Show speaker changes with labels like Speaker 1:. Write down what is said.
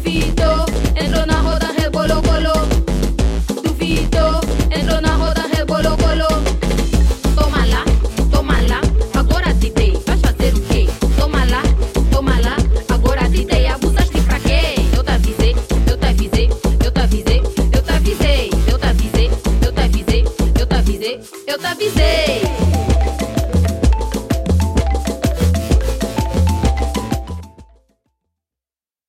Speaker 1: Duvido, entrou na roda, rebolou, bolou. Duvido, entrou na roda, rebolou, bolou. Toma lá, agora te dei. Vais fazer o quê? Toma lá, agora te dei. Abusaste pra quê? Eu te avisei, eu te avisei, eu te avisei, eu te avisei, eu te avisei, eu te avisei, eu te avisei, eu te avisei.